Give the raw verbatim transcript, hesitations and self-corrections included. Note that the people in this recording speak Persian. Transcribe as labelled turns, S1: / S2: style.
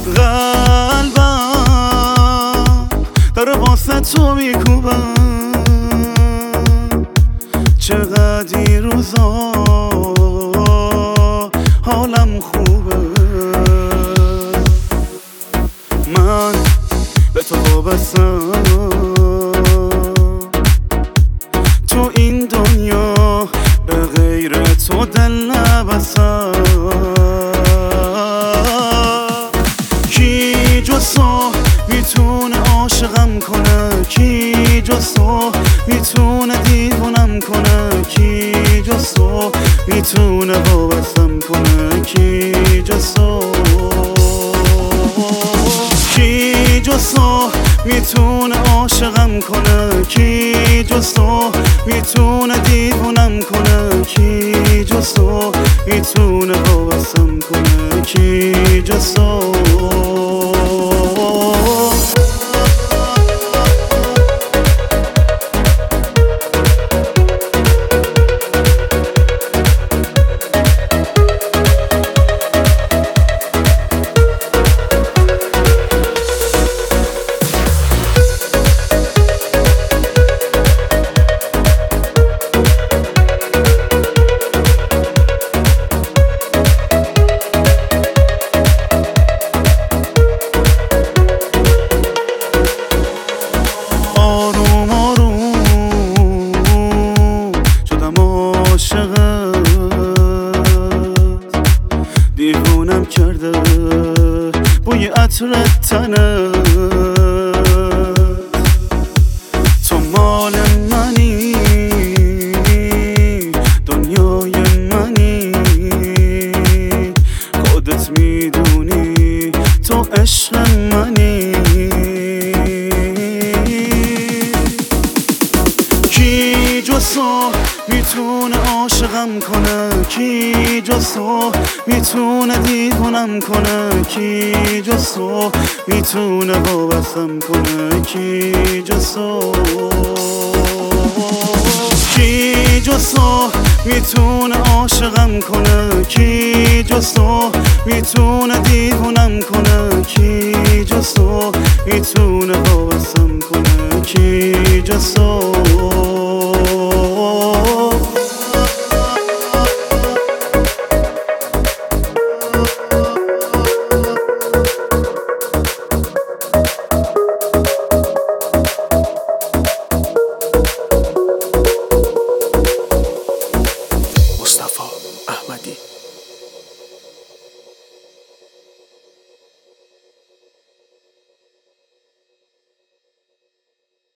S1: قلبم داره واسه تو میکوبم، چقدر این روزا حالم خوبه. من به تو وابستم، تو این دنیا به غیر تو دل نبستم. کی جز تو میتونه عاشقم کنه، کی جز تو میتونه دیوونم کنه، کی جز تو میتونه وابستم کنه، کی جز تو، کی جز تو میتونه عاشقم کنه، کی جز تو میتونه دیوونم کنه، کی جز تو میتونه وابستم کنه، کی جز تو. دیوونم کرده بوی عطر تنت، تو مال منی دنیای منی، خودت میدونی تو عشق منی. کی جز تو میتونه عاشقم کنه، کی جز تو میتونه دیوونم کنه، کی جز تو میتونه وابستم کنه، کی جز تو، کی جز تو میتونه عاشقم کنه، کی جز تو میتونه دیوونم کنه، کی جز تو میتونه وابستم کنه، کی جز تو.